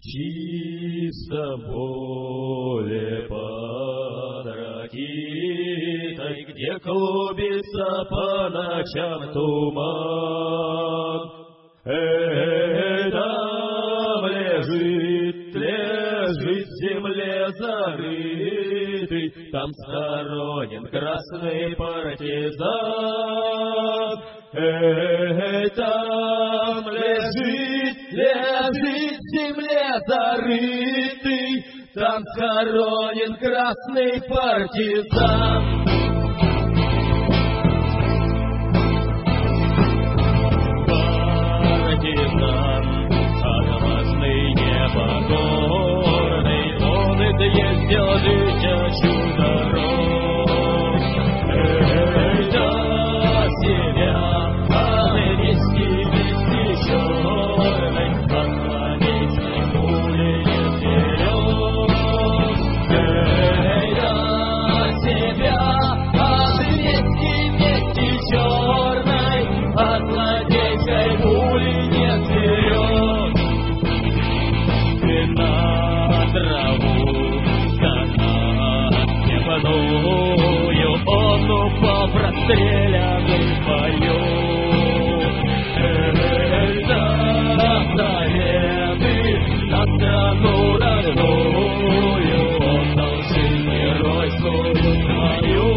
чистом поле под ракитой, где клубится по ночам туман. Там лежит в земле зарытый, там схоронен красный партизан. Там лежит в земле зарытый, там схоронен красный партизан. Партизан, отважный, непокорный, он изъездил тысячу дорог. До себя английский вести черный, отклонить пули не вперед. До себя английский вести черный, отклонить пули не вперед. И на траву канат небную он упал простреленный в бою. Советы на страну родную отдал жизнь геройскую свою.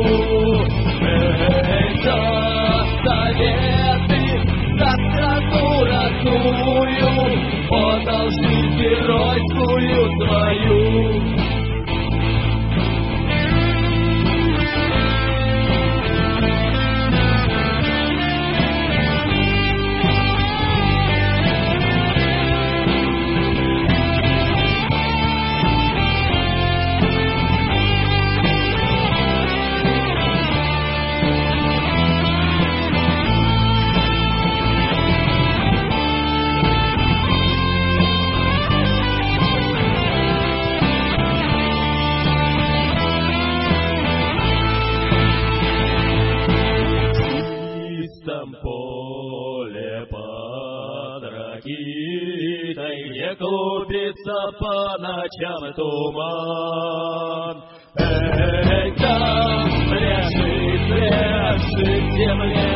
Советы на страну родную отдал жизнь геройскую свою. Поле под ракитой, где клубится по ночам туман. Там лежит в земле